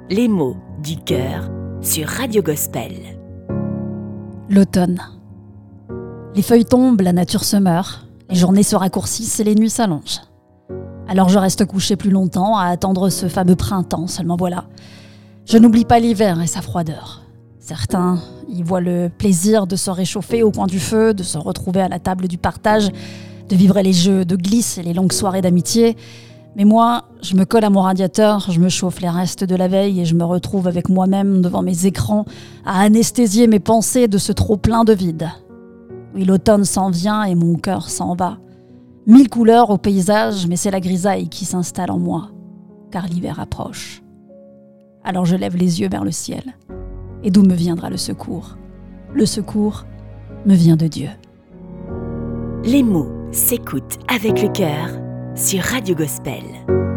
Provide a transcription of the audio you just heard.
Les mots du cœur sur Radio Gospel. L'automne. Les feuilles tombent, la nature se meurt, les journées se raccourcissent et les nuits s'allongent. Alors je reste couché plus longtemps à attendre ce fameux printemps, seulement voilà. Je n'oublie pas l'hiver et sa froideur. Certains y voient le plaisir de se réchauffer au coin du feu, de se retrouver à la table du partage, de vivre les jeux de glisse et les longues soirées d'amitié. Mais moi, je me colle à mon radiateur, je me chauffe les restes de la veille et je me retrouve avec moi-même devant mes écrans à anesthésier mes pensées de ce trop-plein de vide. Oui, l'automne s'en vient et mon cœur s'en va. 1000 couleurs au paysage, mais c'est la grisaille qui s'installe en moi, car l'hiver approche. Alors je lève les yeux vers le ciel. Et d'où me viendra le secours ? Le secours me vient de Dieu. Les mots s'écoutent avec le cœur sur Radio Gospel.